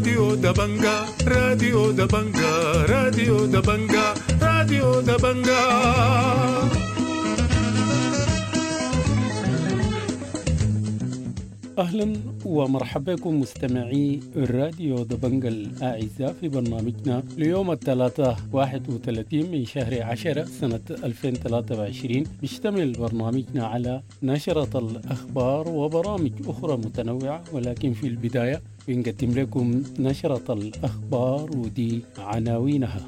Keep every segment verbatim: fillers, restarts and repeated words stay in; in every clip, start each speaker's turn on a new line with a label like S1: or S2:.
S1: راديو دبنجا راديو دبنجا راديو دبنجا راديو دبنجا. أهلا ومرحبا بكم مستمعي الراديو دبنجا الأعزاء في برنامجنا ليوم الثلاثاء واحد وثلاثين من شهر عشرة سنة ألفين وثلاثة وعشرين. بيشتمل برنامجنا على نشرة الأخبار وبرامج أخرى متنوعة، ولكن في البداية بنقدم لكم نشرة الأخبار ودي عناوينها.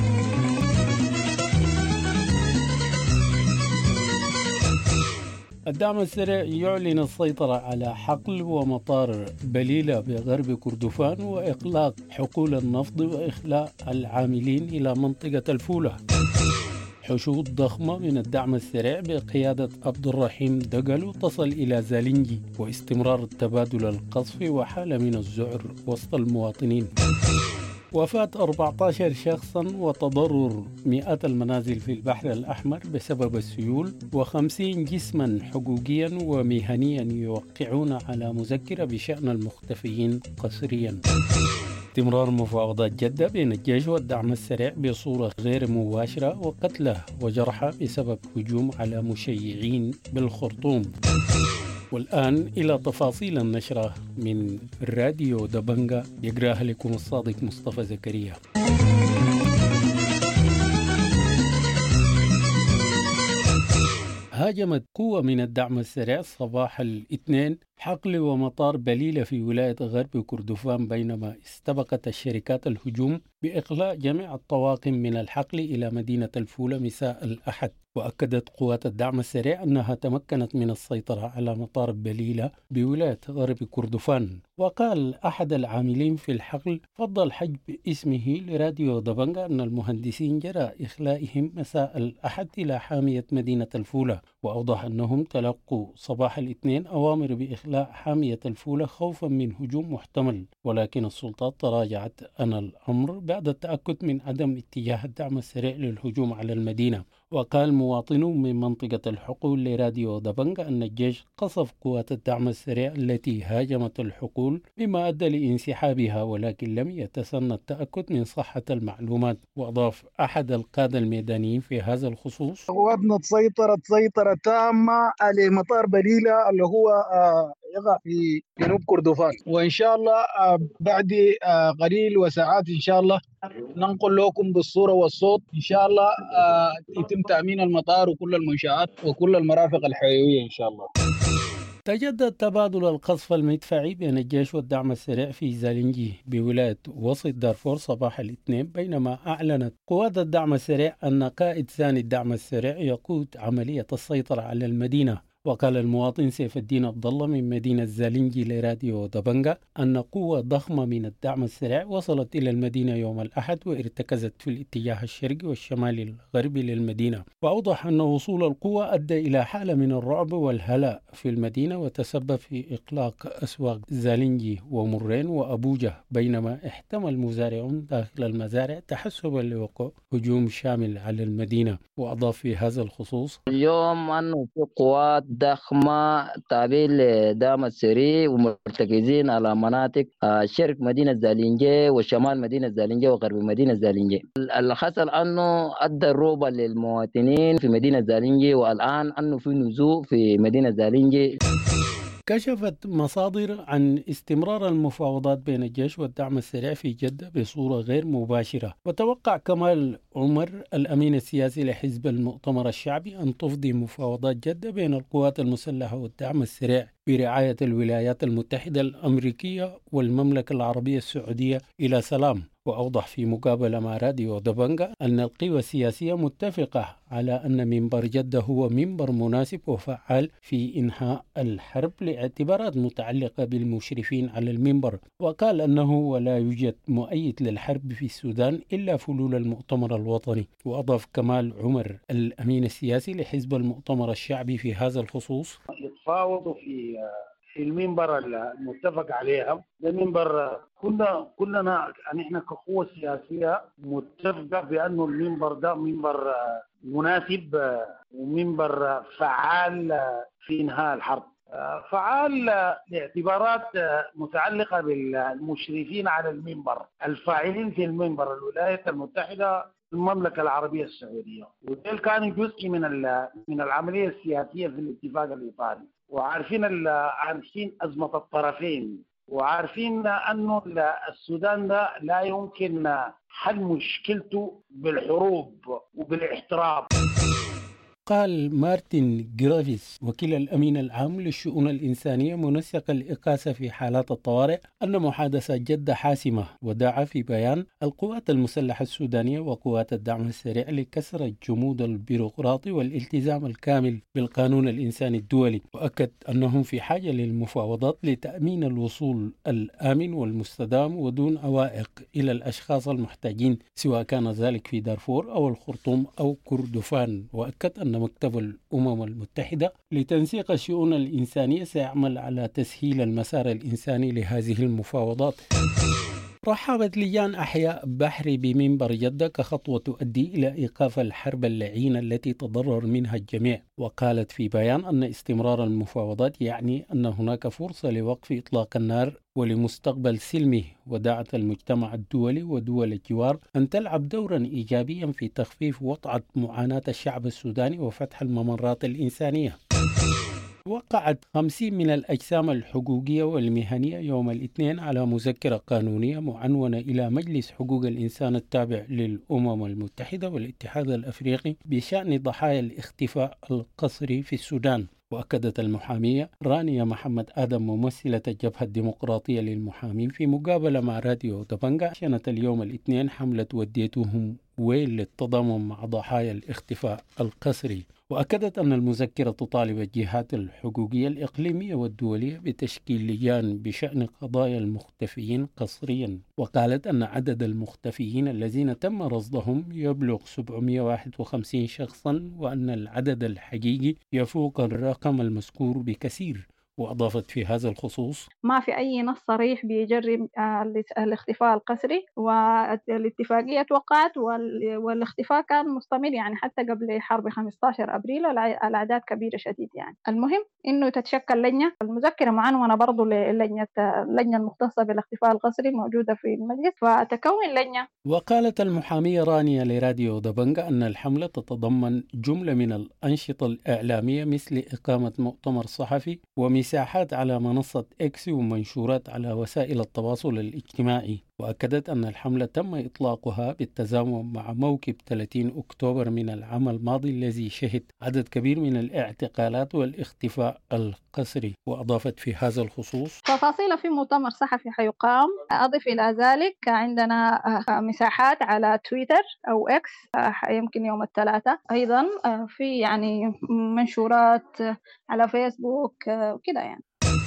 S1: الدعم السريع يعلن السيطرة على حقل ومطار بليلة بغرب كردفان وإغلاق حقول النفط وإخلاء العاملين إلى منطقة الفولة. حشود ضخمة من الدعم السريع بقيادة عبد الرحيم دقلو تصل إلى زالنجي، واستمرار التبادل القصفي وحالة من الذعر وسط المواطنين. وفاة أربعة عشر شخصا وتضرر مئات المنازل في البحر الأحمر بسبب السيول، وخمسين جسما حقوقيا ومهنيا يوقعون على مذكرة بشأن المختفيين قسريا. استمرار مفاوضات جدة بين الجيش والدعم السريع بصورة غير مباشرة، وقتله وجرحى بسبب هجوم على مشيعين بالخرطوم. والآن إلى تفاصيل النشرة من راديو دبنجا، يقرأها لكم الصادق مصطفى زكريا. هاجمت قوة من الدعم السريع صباح الاثنين حقل ومطار بليلة في ولاية غرب كردفان، بينما استبقت الشركات الهجوم بإخلاء جميع الطواقم من الحقل إلى مدينة الفولة مساء الأحد. وأكدت قوات الدعم السريع أنها تمكنت من السيطرة على مطار بليلة بولاية غرب كردفان. وقال أحد العاملين في الحقل فضل حجب اسمه لراديو دبنجا أن المهندسين جرى إخلائهم مساء الأحد إلى حامية مدينة الفولة، وأوضح أنهم تلقوا صباح الاثنين أوامر بإخلاء حامية الفولة خوفا من هجوم محتمل، ولكن السلطات تراجعت عن الأمر بعد التأكد من عدم اتجاه الدعم السريع للهجوم على المدينة. وقال مواطنون من منطقة الحقول لراديو دبنجا أن الجيش قصف قوات الدعم السريع التي هاجمت الحقول، مما أدى لانسحابها، ولكن لم يتسنى التأكد من صحة المعلومات. وأضاف أحد القادة الميدانيين في هذا الخصوص:
S2: قواتنا سيطرت سيطرة تامة على مطار بليلة اللي هو آه يقع في جنوب كردفان، وإن شاء الله آه بعد آه قليل وساعات إن شاء الله ننقل لكم بالصورة والصوت. إن شاء الله آه يتم تأمين المطار وكل المنشآت وكل المرافق الحيوية إن شاء الله.
S1: تجدد تبادل القصف المدفعي بين الجيش والدعم السريع في زالنجي بولاية وسط دارفور صباح الاثنين، بينما أعلنت قوات الدعم السريع أن قائد ثاني الدعم السريع يقود عملية السيطرة على المدينة. وقال المواطن سيف الدين عبد الله من مدينة زالنجي لراديو دبنجا أن قوة ضخمة من الدعم السريع وصلت إلى المدينة يوم الأحد وارتكزت في الاتجاه الشرقي والشمالي الغربي للمدينة. وأوضح أن وصول القوة أدى إلى حالة من الرعب والهلع في المدينة، وتسبب في إغلاق أسواق زالنجي ومرين وأبوجة، بينما احتمل مزارعون داخل المزارع تحسبا لوقوع هجوم شامل على المدينة. وأضاف في هذا الخصوص:
S3: اليوم أنه في قوات ضخمة تابع لدعم السريع ومرتكزين على مناطق شرق مدينة زالنجي وشمال مدينة زالنجي وغرب مدينة زالنجي. اللي حصل أنه أدى الروبة للمواطنين في مدينة زالنجي، والآن أنه في نزوع في مدينة زالنجي.
S1: كشفت مصادر عن استمرار المفاوضات بين الجيش والدعم السريع في جدة بصورة غير مباشرة. وتوقع كمال عمر الأمين السياسي لحزب المؤتمر الشعبي أن تفضي مفاوضات جدة بين القوات المسلحة والدعم السريع برعاية الولايات المتحدة الأمريكية والمملكة العربية السعودية إلى سلام. وأوضح في مقابلة مع راديو دبنجا أن القوى السياسية متفقة على أن منبر جدة هو منبر مناسب وفعال في إنهاء الحرب لاعتبارات متعلقة بالمشرفين على المنبر. وقال أنه ولا يوجد مؤيد للحرب في السودان إلا فلول المؤتمر الوطني. وأضاف كمال عمر الأمين السياسي لحزب المؤتمر الشعبي في هذا الخصوص:
S4: يتفاوضوا في في المنبر المتفق عليها. ده منبر كنا كلنا نحن كقوة سياسية متفقة بأنه المنبر ده منبر مناسب ومنبر فعال في إنهاء الحرب. فعال لاعتبارات متعلقة بالمشرفين على المنبر الفاعلين في المنبر الولايات المتحدة المملكة العربية السعودية، ودول كانوا جزء من من العملية السياسية في الاتفاق الإطاري، وعارفين عارفين أزمة الطرفين، وعارفين أنه السودان ده لا يمكن حل مشكلته بالحروب وبالاحتراب.
S1: قال مارتن جرافيس وكيل الأمين العام للشؤون الإنسانية منسق الإقاسة في حالات الطوارئ أن محادثات جدة حاسمة، ودعا في بيان القوات المسلحة السودانية وقوات الدعم السريع لكسر الجمود البيروقراطي والالتزام الكامل بالقانون الإنساني الدولي، وأكد أنهم في حاجة للمفاوضات لتأمين الوصول الآمن والمستدام ودون عوائق إلى الأشخاص المحتاجين، سواء كان ذلك في دارفور أو الخرطوم أو كردفان. وأكد أن مكتب الأمم المتحدة لتنسيق الشؤون الإنسانية سيعمل على تسهيل المسار الإنساني لهذه المفاوضات. رحبت لجان أحياء بحري بمنبر جدة كخطوة تؤدي إلى إيقاف الحرب اللعينة التي تضرر منها الجميع، وقالت في بيان أن استمرار المفاوضات يعني أن هناك فرصة لوقف إطلاق النار ولمستقبل سلمي، ودعت المجتمع الدولي ودول الجوار أن تلعب دورا إيجابيا في تخفيف وطأة معاناة الشعب السوداني وفتح الممرات الإنسانية. وقعت خمسين من الأجسام الحقوقية والمهنية يوم الاثنين على مذكرة قانونية معنونة إلى مجلس حقوق الإنسان التابع للأمم المتحدة والاتحاد الأفريقي بشأن ضحايا الاختفاء القسري في السودان. وأكدت المحامية رانيا محمد آدم ممثلة الجبهة الديمقراطية للمحامين في مقابلة مع راديو دبنجا شنت اليوم الاثنين حملة وديتهم ويل للتضامن مع ضحايا الاختفاء القسري، وأكدت أن المذكرة تطالب الجهات الحقوقية الإقليمية والدولية بتشكيل لجان بشأن قضايا المختفيين قسريا، وقالت أن عدد المختفيين الذين تم رصدهم يبلغ سبعمائة وواحد وخمسين شخصا، وأن العدد الحقيقي يفوق الرقم المذكور بكثير. وأضافت في هذا الخصوص:
S5: ما في أي نص صريح بيجرم الاختفاء القسري، والاتفاقية توقعت والاختفاء كان مستمر يعني حتى قبل حرب خمسة عشر أبريل، الأعداد كبيرة شديد يعني. المهم إنه تتشكل لجنة، المذكرة معنونة برضو للجنة اللجنة المختصة بالاختفاء القسري موجودة في المجلس، فتكون لجنة.
S1: وقالت المحامية رانيا لراديو دبنجا أن الحملة تتضمن جملة من الأنشطة الإعلامية مثل إقامة مؤتمر صحفي ومساحات على منصة إكس ومنشورات على وسائل التواصل الاجتماعي. وأكدت أن الحملة تم إطلاقها بالتزامن مع موكب ثلاثين أكتوبر من العام الماضي الذي شهد عدد كبير من الاعتقالات والاختفاء القسري. وأضافت في هذا الخصوص:
S5: تفاصيل في مؤتمر صحفي حيقام. أضف إلى ذلك عندنا مساحات على تويتر أو إكس يمكن يوم الثلاثاء، أيضا في يعني منشورات على فيسبوك وكذا يعني.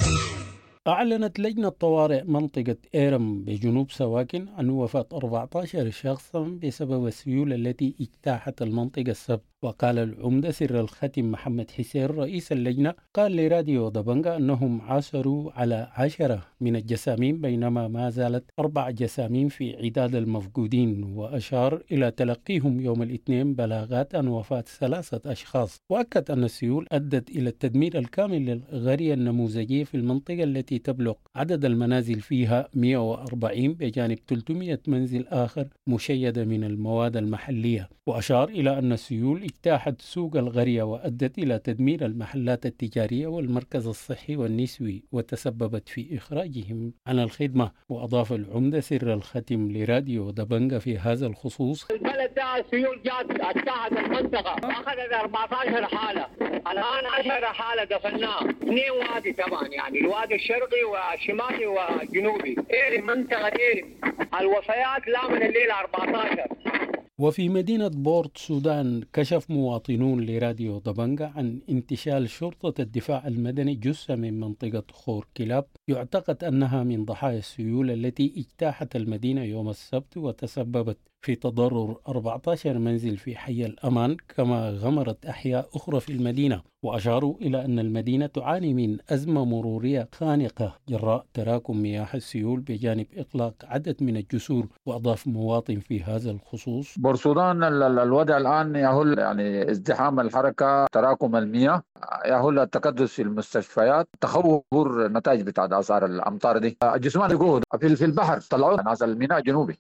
S1: أعلنت لجنة طوارئ منطقة إيرم بجنوب سواكن عن وفاة أربعة عشر شخصا بسبب السيول التي اجتاحت المنطقة السبت. وقال العمدة سر الختم محمد حسين رئيس اللجنة قال لراديو دبنجا أنهم عثروا على عشرة من الجسامين، بينما ما زالت أربع جسامين في عداد المفقودين، وأشار إلى تلقيهم يوم الاثنين بلاغات عن وفاة ثلاثة أشخاص. وأكد أن السيول أدت إلى التدمير الكامل للقرية النموذجية في المنطقة التي تبلغ عدد المنازل فيها مئة وأربعين بجانب ثلاثمئة منزل آخر مشيدة من المواد المحلية. وأشار إلى أن السيول اجتاحت سوق القرية وأدت إلى تدمير المحلات التجارية والمركز الصحي والنسوي وتسببت في إخراجهم عن الخدمة. وأضاف العمدة سر الختم لراديو دبنجا في هذا الخصوص:
S6: البلد ده السيول جات اجتاحت المنطقة وأخذت أربعة عشر حالة، الآن عشرة حالة دفناها، اثنين وادي طبعا يعني الوادي الشرقي والشمالي والجنوبي. إيه المنطقة إيه الوفيات لا من الليل أربعة عشر.
S1: وفي مدينة بورت سودان كشف مواطنون لراديو دبنجا عن انتشال شرطة الدفاع المدني جثة من منطقة خور كلاب يعتقد أنها من ضحايا السيول التي اجتاحت المدينة يوم السبت وتسببت في تضرر أربعة عشر منزل في حي الأمان، كما غمرت أحياء أخرى في المدينة. وأشاروا إلى أن المدينة تعاني من أزمة مرورية خانقة جراء تراكم مياه السيول بجانب إغلاق عدد من الجسور. وأضاف مواطن في هذا الخصوص:
S7: بورسودان الوضع الآن يهل يعني ازدحام الحركة، تراكم المياه، يهل التكدس في المستشفيات، تخور نتائج بتاع آثار الأمطار دي. الجسمان يقول في البحر طلعوا ناس الميناء الجنوبي.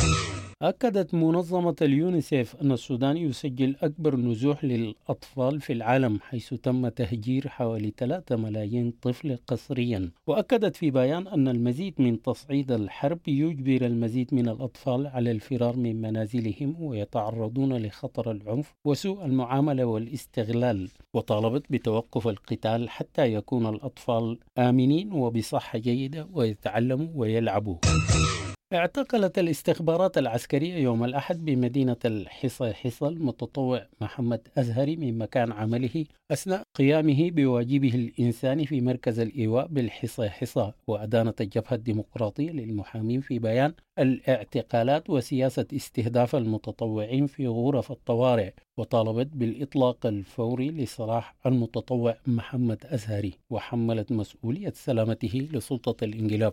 S1: أكدت منظمة اليونيسيف أن السودان يسجل أكبر نزوح للأطفال في العالم، حيث تم تهجير حوالي ثلاثة ملايين طفل قسريا. وأكدت في بيان أن المزيد من تصعيد الحرب يجبر المزيد من الأطفال على الفرار من منازلهم ويتعرضون لخطر العنف وسوء المعاملة والاستغلال. وطالبت بتوقف القتال حتى يكون الأطفال آمنين وبصحة جيدة ويتعلموا ويلعبوا. اعتقلت الاستخبارات العسكرية يوم الأحد بمدينة الحصى حصى المتطوع محمد أزهري من مكان عمله أثناء قيامه بواجبه الإنساني في مركز الإيواء بالحصى حصى. وأدانت الجبهة الديمقراطية للمحامين في بيان الاعتقالات وسياسة استهداف المتطوعين في غرف الطوارئ، وطالبت بالإطلاق الفوري لسراح المتطوع محمد أزهري، وحملت مسؤولية سلامته لسلطة الانقلاب.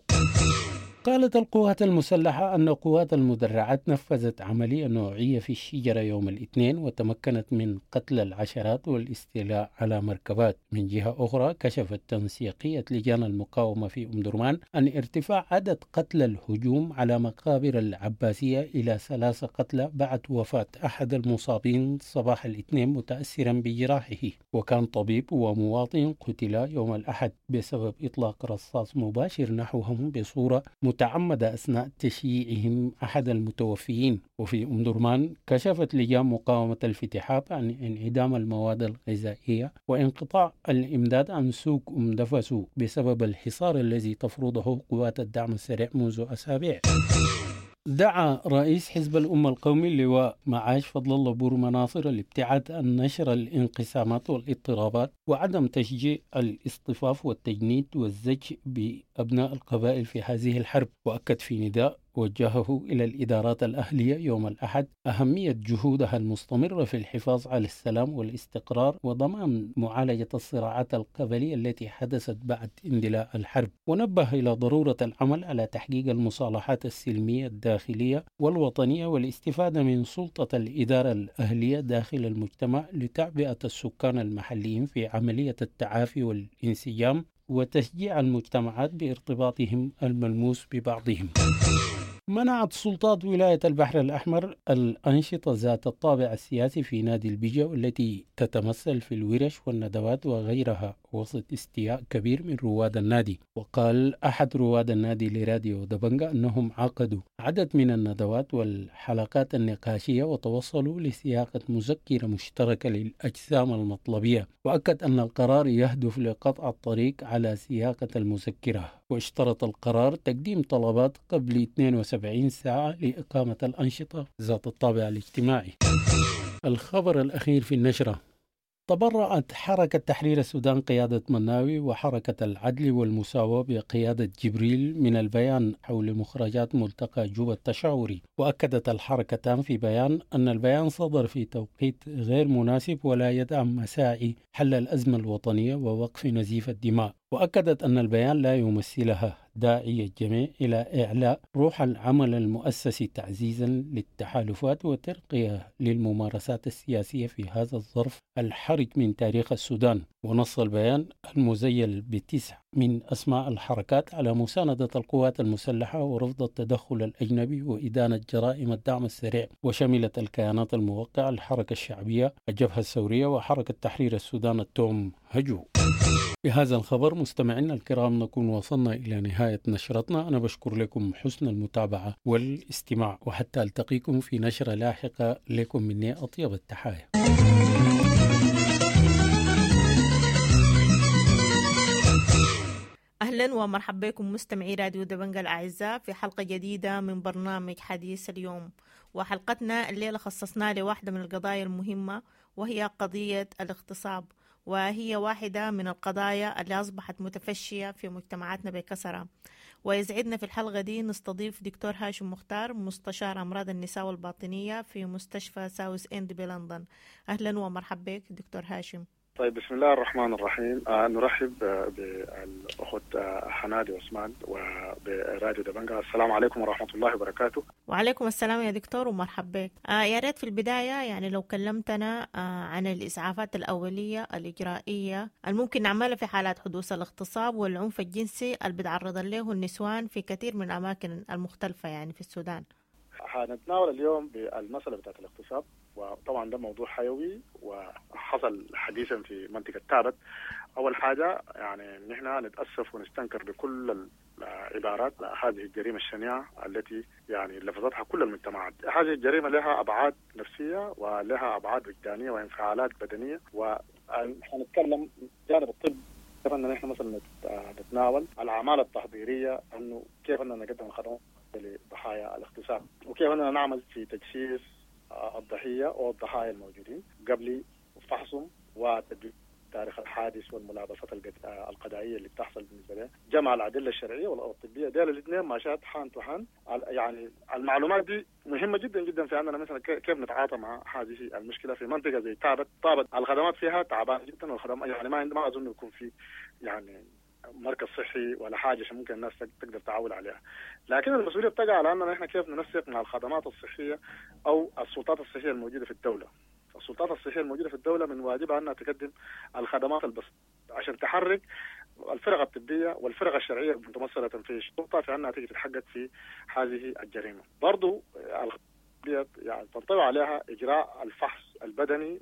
S1: قالت القوات المسلحة أن قوات المدرعات نفذت عملية نوعية في الشجرة يوم الاثنين وتمكنت من قتل العشرات والاستيلاء على مركبات. من جهة أخرى كشفت تنسيقية لجان المقاومة في أم درمان عن ارتفاع عدد قتلى الهجوم على مقابر العباسية إلى ثلاثة قتلى بعد وفاة أحد المصابين صباح الاثنين متأثرا بجراحه. وكان طبيب ومواطن قتلا يوم الأحد بسبب إطلاق رصاص مباشر نحوهم بصورة متعمدة أثناء تشييعهم أحد المتوفيين. وفي أم درمان كشفت لجان مقاومة الفتحات عن انعدام المواد الغذائية وانقطاع الإمداد عن سوق أم دفسو بسبب الحصار الذي تفرضه قوات الدعم السريع منذ أسابيع. دعا رئيس حزب الأمة القومي اللواء معاش فضل الله بور مناصر الابتعاد عن نشر الانقسامات والاضطرابات وعدم تشجيع الاصطفاف والتجنيد والزج بأبناء القبائل في هذه الحرب. وأكد في نداء وجهه إلى الإدارات الأهلية يوم الأحد أهمية جهودها المستمرة في الحفاظ على السلام والاستقرار وضمان معالجة الصراعات القبلية التي حدثت بعد اندلاع الحرب. ونبه إلى ضرورة العمل على تحقيق المصالحات السلمية الداخلية والوطنية والاستفادة من سلطة الإدارة الأهلية داخل المجتمع لتعبئة السكان المحليين في عملية التعافي والانسجام وتشجيع المجتمعات بارتباطهم الملموس ببعضهم. منعت سلطات ولاية البحر الأحمر الأنشطة ذات الطابع السياسي في نادي البيجا والتي تتمثل في الورش والندوات وغيرها وسط استياء كبير من رواد النادي. وقال أحد رواد النادي لراديو دبنجا أنهم عقدوا عدد من الندوات والحلقات النقاشية وتوصلوا لسياقة مذكرة مشتركة للأجسام المطلبية. وأكد أن القرار يهدف لقطع الطريق على سياقة المذكرة. واشترط القرار تقديم طلبات قبل اثنين وسبعين ساعة لإقامة الأنشطة ذات الطابع الاجتماعي. الخبر الأخير في النشرة: تبرعت حركة تحرير السودان قيادة مناوي وحركة العدل والمساواة بقيادة جبريل من البيان حول مخرجات ملتقى جوبا التشاوري. وأكدت الحركتان في بيان أن البيان صدر في توقيت غير مناسب ولا يدعم مساعي حل الأزمة الوطنية ووقف نزيف الدماء. وأكدت أن البيان لا يمثلها داعي الجميع إلى إعلاء روح العمل المؤسسي تعزيزا للتحالفات وترقية للممارسات السياسية في هذا الظرف الحرج من تاريخ السودان. ونص البيان المزيل بتسع من أسماء الحركات على مساندة القوات المسلحة ورفض التدخل الأجنبي وإدانة جرائم الدعم السريع، وشملت الكيانات الموقعة الحركة الشعبية، الجبهة الثورية، وحركة تحرير السودان التوم هجو. بهذا الخبر مستمعينا الكرام نكون وصلنا إلى نهاية نشرتنا. أنا بشكر لكم حسن المتابعة والاستماع، وحتى ألتقيكم في نشرة لاحقة لكم مني أطيب التحايا.
S8: أهلا ومرحبا بكم مستمعي راديو دبنجا الأعزاء في حلقة جديدة من برنامج حديث اليوم. وحلقتنا الليلة خصصنا لواحدة من القضايا المهمة وهي قضية الاغتصاب، وهي واحدة من القضايا اللي أصبحت متفشية في مجتمعاتنا بكثرة. ويسعدنا في الحلقة دي نستضيف دكتور هاشم مختار مستشار أمراض النساء والباطنية في مستشفى ساوث إند بلندن. أهلا ومرحبا بك دكتور هاشم.
S9: طيب، بسم الله الرحمن الرحيم. آه نرحب بالأخت آه حنادي عثمان وبراديو دبنجا. السلام عليكم ورحمة الله وبركاته.
S8: وعليكم السلام يا دكتور ومرحبا بك. آه يا ريت في البداية يعني لو كلمتنا آه عن الإسعافات الأولية الإجرائية الممكن نعملها في حالات حدوث الاغتصاب والعنف الجنسي اللي بيتعرض له النسوان في كثير من الأماكن المختلفة يعني في السودان.
S9: هنتناول اليوم بالمسألة بتاعت الاغتصاب، وطبعا ده موضوع حيوي وحصل حديثا في منطقة تابت. أول حاجة يعني نحن نتأسف ونستنكر بكل العبارات هذه الجريمة الشنيعة التي يعني لفظتها كل المجتمعات. هذه الجريمة لها أبعاد نفسية ولها أبعاد وجدانية وانفعالات بدنية، وحنتكلم جانب الطب كيف أن نحن مثلا نتناول الأعمال التحضيرية، أنه كيف أننا نقدم الخدمات لضحايا الاغتصاب، وكيف أننا نعمل في تجسيس الضحية أو الضحايا الموجودين قبل فحصهم وتدوين تاريخ الحادث والملابسات القضائية اللي بتحصل بالنسبة له، جمع الأدلة الشرعية والطبية، ديل الاثنين ماشات حان تحان. يعني المعلومات دي مهمة جدا جدا في أننا مثلا كيف نتعاطى مع هذه المشكلة في منطقة زي تابت. تابت الخدمات فيها تعبانة جدا، والخدمات يعني ما ما أظن يكون في يعني مركز صحي ولا حاجة عشان ممكن الناس تقدر تعول عليها. لكن المسؤولية بتقع على أننا إحنا كيف ننسق مع الخدمات الصحية أو السلطات الصحية الموجودة في الدولة. السلطات الصحية الموجودة في الدولة من واجبها أنها تقدم الخدمات البسيطة عشان تحرك الفرق الطبية والفرق الشرعية المتمثلة في الشرطة في أنها تيجي تتحقق في هذه الجريمة. برضو يعني تنطبق عليها إجراء الفحص البدني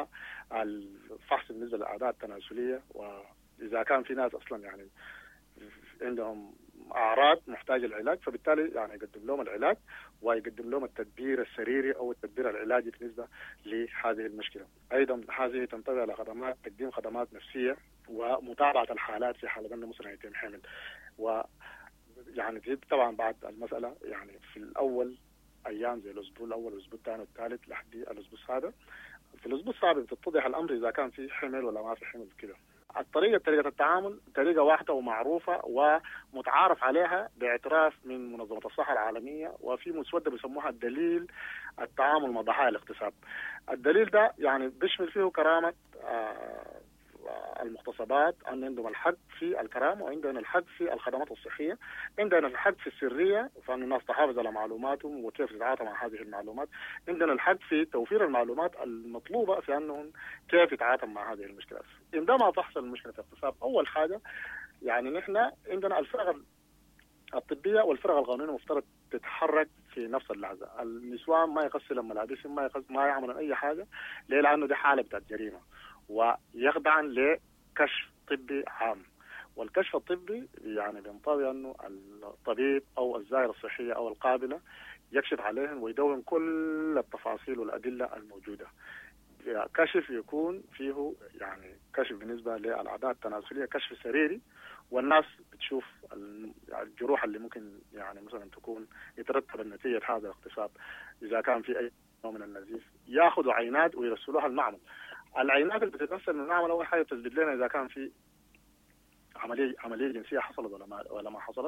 S9: والفحص بالنسبة للأعضاء التناسلية، وإذا كان في ناس أصلا يعني عندهم أعراض محتاج العلاج، فبالتالي يعني يقدم لهم العلاج ويقدم لهم التدبير السريري أو التدبير العلاجي بالنسبة لهذه المشكلة. أيضا هذه تنطبق على خدمات تقديم خدمات نفسية ومتابعة الحالات في حالة أنه مثلا يتم حمل. ويعني طبعا بعد المسألة يعني في الأول أيام زي الأسبوع الأول والأسبوع الثاني والثالث لحد الأسبوع السابع، في الأسبوع السابع بتتضح الأمر إذا كان في حمل ولا ما في حمل كده. الطريقة طريقة التعامل طريقة واحدة ومعروفة ومتعارف عليها باعتراف من منظمة الصحة العالمية، وفي مسودة بيسموها الدليل التعامل مع ضحايا الاغتصاب. الدليل ده يعني بيشمل فيه كرامة المغتصبات، أن عندهم الحق في الكرامة وعندنا الحق في الخدمات الصحية، عندنا الحق في السرية فأن الناس تحافظ على معلوماتهم وكيف تتعاطى مع هذه المعلومات، عندنا الحق في توفير المعلومات المطلوبة في أنهم كيف يتعاطى مع هذه المشكلات. عندما تحصل المشكلة في اغتصاب أول حاجة يعني نحن عندنا الفرق الطبية والفرق القانونية مفترض تتحرك في نفس اللحظة. النسوان ما يغسلوا ملابسهم، ما يغسل ما يعملوا أي حاجة ليه؟ لأنه دي حالة بتاعت جريمة، ويخضعا لكشف طبي عام. والكشف الطبي يعني بينطوي أنه الطبيب أو الزائرة الصحية أو القابلة يكشف عليهم ويدون كل التفاصيل والأدلة الموجودة. كشف يكون فيه يعني كشف بالنسبة للأعضاء التناسلية، كشف سريري، والناس بتشوف الجروح اللي ممكن يعني مثلا تكون يترتب النتيجة هذا الاغتصاب. إذا كان في أي نوع من النزيف يأخذوا عينات ويرسلوها المعمل. العينات اللي بتترسل من المعمل أول حاجة تثبت لنا إذا كان في عملية عملية جنسية حصلت ولا ما ولا ما حصلت،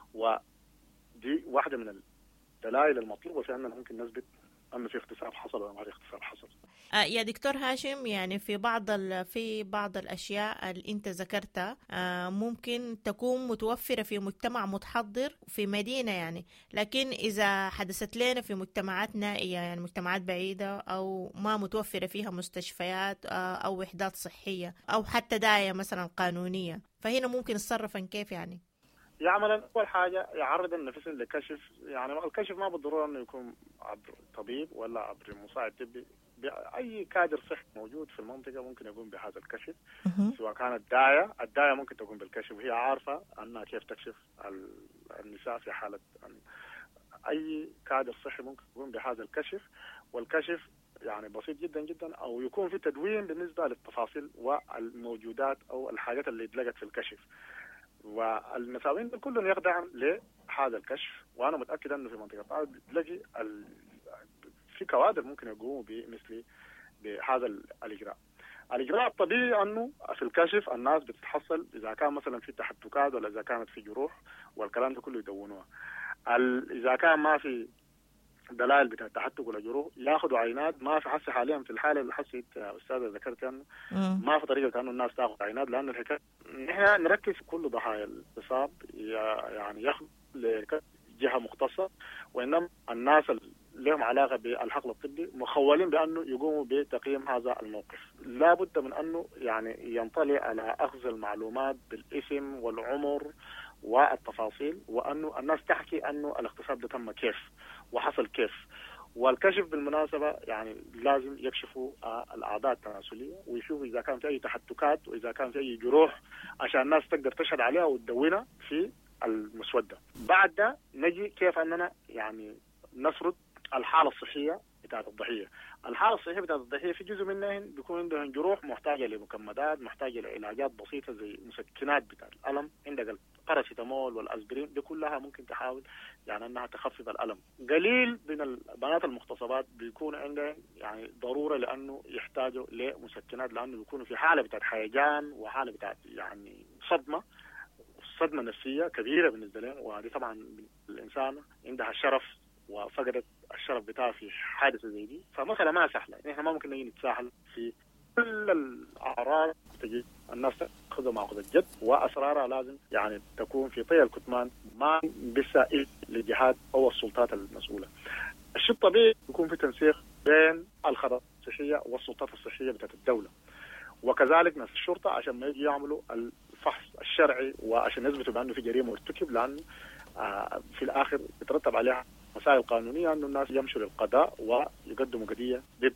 S9: ودي واحدة من الدلائل المطلوبة في أننا ممكن نثبت أنه في اغتصاب حصل ولا ما في اغتصاب حصل.
S8: آه يا دكتور هاشم، يعني في بعض في بعض الأشياء اللي أنت ذكرتها آه ممكن تكون متوفرة في مجتمع متحضر في مدينة يعني، لكن إذا حدثت لنا في مجتمعات نائية يعني مجتمعات بعيدة أو ما متوفرة فيها مستشفيات آه أو وحدات صحية أو حتى داعية مثلا قانونية، فهنا ممكن نتصرف كيف يعني؟
S9: يعمل أول حاجة يعرض النفس لكشف. يعني الكشف ما بالضرورة أنه يكون عبر طبيب ولا عبر مساعد طبي، أي كادر صحي موجود في المنطقة ممكن يقوم بهذا الكشف. سواء كانت الداعية الداعية ممكن تقوم بالكشف وهي عارفة أنها كيف تكشف النساء في حالة أن أي كادر صحي ممكن يقوم بهذا الكشف. والكشف يعني بسيط جدا جدا، أو يكون في تدوين بالنسبة للتفاصيل والموجودات أو الحاجات اللي اتلقت في الكشف. والمساوين كلهم يخضعون لهذا الكشف، وانا متاكد انه في منطقه بتلاقي في كوادر ممكن يقوموا بمثل بهذا الاجراء. الإجراء الطبيعي أنه في الكشف الناس بتتحصل إذا كان مثلا في تحتكات ولا إذا كانت في جروح والكلام ده كله يدونوها. إذا كان ما في دلائل بتاع التحتك ولا جروح ياخذوا عينات. ما في حس حاليا في الحاله اللي حسيت استاذه ذكرت انه ما في طريقه انه الناس تاخذ عينات، لانه الحكايه نحن نركز في كل ضحايا الاصاب يعني ياخذ لجهه مختصه، وانما الناس اللي لهم علاقه بالحقل الطبي مخولين بانه يقوموا بتقييم هذا الموقف. لا بد من انه يعني ينطلع على اخذ المعلومات بالاسم والعمر والتفاصيل، وانه الناس تحكي انه الاغتصاب ده تم كيف وحصل كيف. والكشف بالمناسبة يعني لازم يكشفوا الأعضاء التناسلية ويشوفوا إذا كان في أي تحتكات وإذا كان في أي جروح عشان الناس تقدر تشهد عليها وتدونها في المسودة. بعد ده نجي كيف أننا يعني نسرد الحالة الصحية بتاعت الضحية. الحالة الصحية بتاعت الضحية في جزء منها بيكون عندهم جروح محتاجة لمكمدات، محتاجة لعلاجات بسيطة زي مسكنات بتاعت الألم، عندك الباراسيتامول والأسبرين، دي كلها ممكن تحاول يعني أنها تخفف الألم. قليل من البنات المغتصبات بيكون عندهم يعني ضرورة لأنه يحتاجوا لمسكنات، لأنه بيكونوا في حالة بتاعت هيجان وحالة بتاعت يعني صدمة صدمة نفسية كبيرة بالنسبة لهم، وهذه طبعا الإنسان عندها الشرف وفقدت الشرف بتاعها في حادثة زي دي، فمسألة ما سهلة. نحن ما ممكن نجي نتساهل في كل الأعراض تجي الناس تأخذها مأخذ الجد، وأسرارها لازم يعني تكون في طي الكتمان ما بسائل للجهات أو السلطات المسؤولة. الشيء الطبيعي يكون في تنسيق بين الخدمات الصحية والسلطات الصحية بتاعت الدولة، وكذلك ناس الشرطة عشان ما يجي يعملوا الفحص الشرعي وعشان يثبتوا بأنه في جريمة ارتكب، لأن آه في الآخر يترتب عليها مسائل قانونية أنه الناس يمشوا للقضاء ويقدموا قضية ضد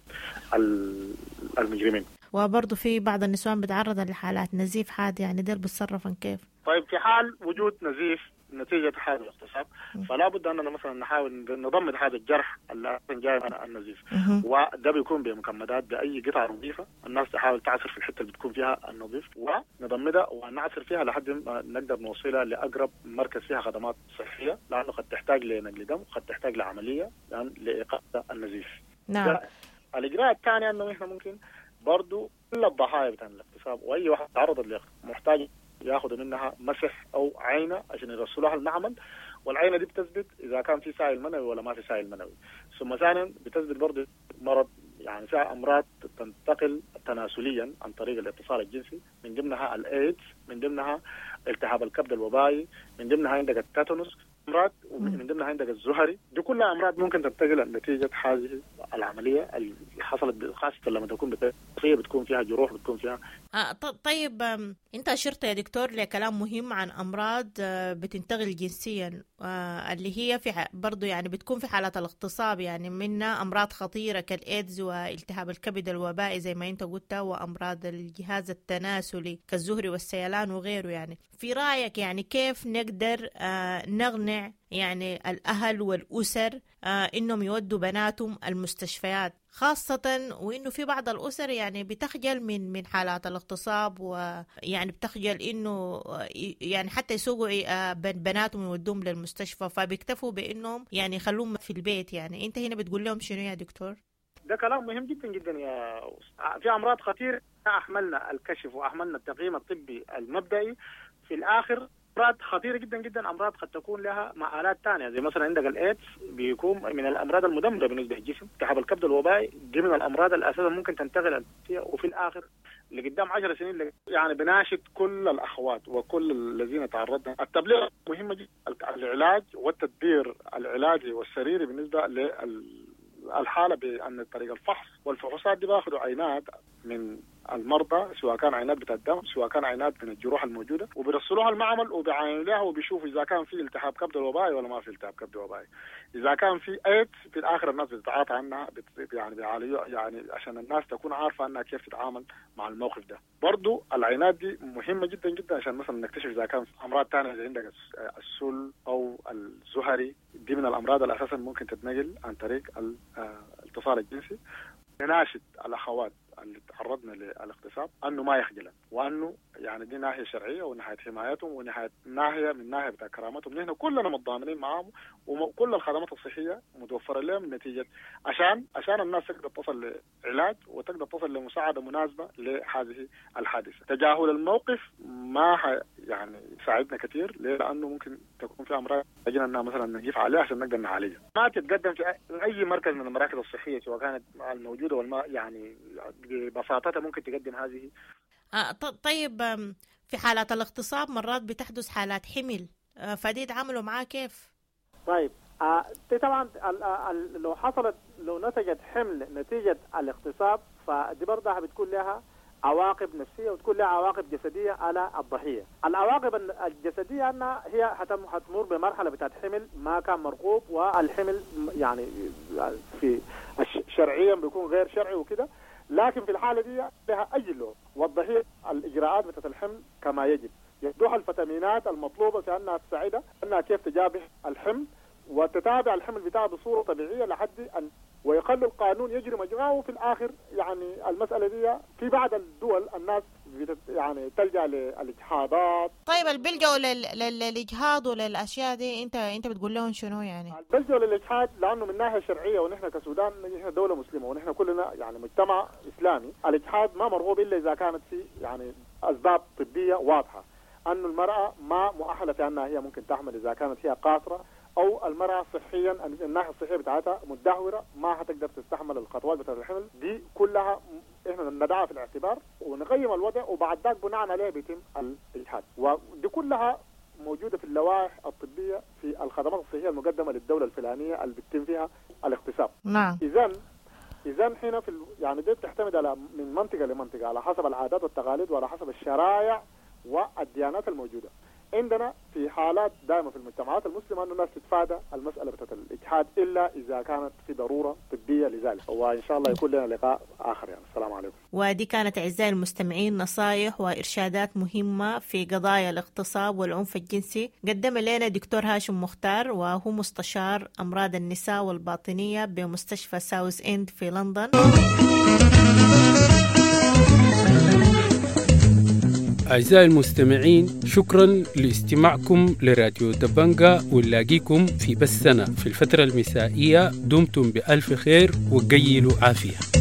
S9: المجرمين.
S8: وبرضه في بعض النسوان بتعرض لحالات نزيف حاد، يعني ده بيتصرفن كيف؟
S9: طيب في حال وجود نزيف نتيجة هذا الاغتصاب فلا بد أننا مثلا نحاول نضمد هذا الجرح اللي جاي من النزيف، وده بيكون بمكمدات بأي قطعة نظيفة. الناس تحاول تعصر في الحتة اللي بتكون فيها النظيف ونضمدها ونعصر فيها لحد ما نقدر نوصلها لأقرب مركز فيها خدمات صحية، لأنه قد تحتاج لنقل دم، قد تحتاج لعملية لأن لإيقاف النزيف.
S8: نعم.
S9: الإجراء الثاني أنه إحنا ممكن برضو كل الضحايا بتاع الاغتصاب وأي واحد تعرض للاغتصاب محتاج ياخذوا منها مسح او عينه عشان يرسلوها المعمل، والعينه دي بتثبت اذا كان في سائل منوي ولا ما في سائل منوي. ثم ثانيا بتثبت برضه مرض يعني فيها امراض تنتقل تناسليا عن طريق الاتصال الجنسي، من ضمنها الايدز، من ضمنها التهاب الكبد الوبائي، من ضمنها عندك التاتانوس امراض، ومن ضمنها عندك الزهري. دي كلها امراض ممكن تنتقل نتيجه هذه العمليه اللي حصلت، خاصه لما تكون بتقية بتكون فيها جروح بتكون فيها.
S8: آه طيب انت اشرت يا دكتور لكلام مهم عن امراض بتنتقل جنسيا آه اللي هي في برضه يعني بتكون في حالات الاغتصاب، يعني منها امراض خطيره كالايدز والتهاب الكبد الوبائي زي ما انت قلت، وامراض الجهاز التناسلي كالزهري والسيلان وغيره. يعني في رايك يعني كيف نقدر آه نقنع يعني الأهل والأسر آه إنهم يودوا بناتهم المستشفيات، خاصة وإنه في بعض الأسر يعني بتخجل من من حالات الاغتصاب، ويعني بتخجل إنه يعني حتى يسوقوا آه بناتهم يودوهم للمستشفى، فبيكتفوا بإنهم يعني يخلوهم في البيت. يعني أنت هنا بتقول لهم شنو يا دكتور؟
S9: ده كلام مهم جدا جدا يا أستاذ. في أمراض خطيرة أحملنا الكشف وأحملنا التقييم الطبي المبدئي، في الآخر أمراض خطيرة جدا جدا، أمراض قد تكون لها مآلات ثانية، زي مثلا عندك الإيدز بيكون من الأمراض المدمرة بالنسبة للجسم، التهاب الكبد الوبائي دي من الأمراض الأساسية ممكن تنتقل، وفي الآخر لقدام عشر سنين يعني بناشد كل الأخوات وكل الذين تعرضنا التبليغ مهم جدا، العلاج والتدبير العلاجي والسريري بالنسبة للحالة بأن طريق الفحص والفحوصات دي باخذوا عينات من المرضى، سواء كان عينات بتاع الدم سواء كان عينات من الجروح الموجوده، وبيرسلوها المعمل وبيعاينوا لها وبيشوفوا اذا كان في التهاب كبد وبائي ولا ما في التهاب كبد وبائي. اذا كان في ايدز في الاخر الناس بتتعاطى عنها بت يعني بيعالجوا، يعني عشان الناس تكون عارفه انها كيف تتعامل مع الموقف ده. برضو العينات دي مهمه جدا جدا عشان مثلا نكتشف اذا كان في امراض ثانيه زي عندك السل او الزهري، دي من الامراض اللي اساسا ممكن تتنقل عن طريق الاتصال الجنسي. نناشد الأخوات اللي تعرضنا للاغتصاب أنه ما يخجلن، وأنه يعني دي ناحية شرعية وناحية حمايتهم وناحية ناحية من ناحية بتاع كرامتهم. نحن كلنا متضامنين معهم وكل الخدمات الصحية متوفرة لهم نتيجة عشان عشان الناس تقدر تصل لعلاج وتقدر تصل لمساعدة مناسبة لهذه الحادثة. تجاهل الموقف ما يعني يساعدنا كثير، لأنه ممكن تكون في أمراض يجينا أنها مثلا نجيف عليها عشان نقدر نعالجها. ما تتقدم في أي مركز من المراكز الصحية سواء كانت الموجودة والما يعني ببساطة ممكن تقدم هذه.
S8: آه طيب في حالات الاغتصاب مرات بتحدث حالات حمل، آه فدي تعاملوا معاه كيف؟
S10: طيب آه طبعا لو حصلت لو نتجت حمل نتيجة الاغتصاب فدي برضه بتكون لها عواقب نفسية وتكون لها عواقب جسدية على الضحية. العواقب الجسدية أنها هي هتمر بمرحلة بتاعت حمل ما كان مرغوب، والحمل يعني في شرعيا بيكون غير شرعي وكده، لكن في الحالة دي لها أي لون، والضحية الإجراءات بتاعت الحمل كما يجب، يدوها الفيتامينات المطلوبة لأنها تساعدها أنها كيف تجابه الحمل وتتابع الحمل بتاعها بصورة طبيعية لحد أن ويخلي القانون يجري مجراه. وفي الآخر يعني المسألة دي في بعض الدول الناس يعني تلجأ للإجهاضات.
S8: طيب البلجأوا للإجهاض وللأشياء دي أنت أنت بتقول لهم شنو يعني؟
S10: البلجأوا للإجهاض لأنه من ناحية شرعية، ونحن كسودان نحن دولة مسلمة ونحن كلنا يعني مجتمع إسلامي، الإجهاض ما مرغوب إلا إذا كانت في يعني أسباب طبية واضحة، أن المرأة ما مؤهلة في أنها هي ممكن تحمل إذا كانت هي قاصرة، أو المرأة صحيا الناحية الصحية بتاعتها مدهورة ما هتقدر تستحمل الخطوات بتاعت الحمل. دي كلها إحنا ندعها في الاعتبار ونقيم الوضع، وبعد ذلك بناء عليه بيتم الإجهاض. ودي كلها موجودة في اللوائح الطبية في الخدمات الصحية المقدمة للدولة الفلانية اللي بيتم فيها الاغتصاب.
S8: نعم.
S10: إذن إذن هنا في يعني دي بتعتمد على من منطقة لمنطقة على حسب العادات والتقاليد وعلى حسب الشرائع والديانات الموجودة. عندنا في حالات دائما في المجتمعات المسلمة أن الناس تتفادى المسألة بتاعت الإجهاض إلا إذا كانت في ضرورة طبية لذلك، وإن شاء الله يكون لنا لقاء آخر يعني. السلام عليكم.
S8: ودي كانت أعزائي المستمعين نصائح وإرشادات مهمة في قضايا الاغتصاب والعنف الجنسي قدم لنا دكتور هاشم مختار، وهو مستشار أمراض النساء والباطنية بمستشفى ساوث إند في لندن.
S1: أعزائي المستمعين، شكرا لاستماعكم لراديو دبنجا، ونلاقيكم في بثنا في الفترة المسائية. دمتم بألف خير وقيلوا عافية.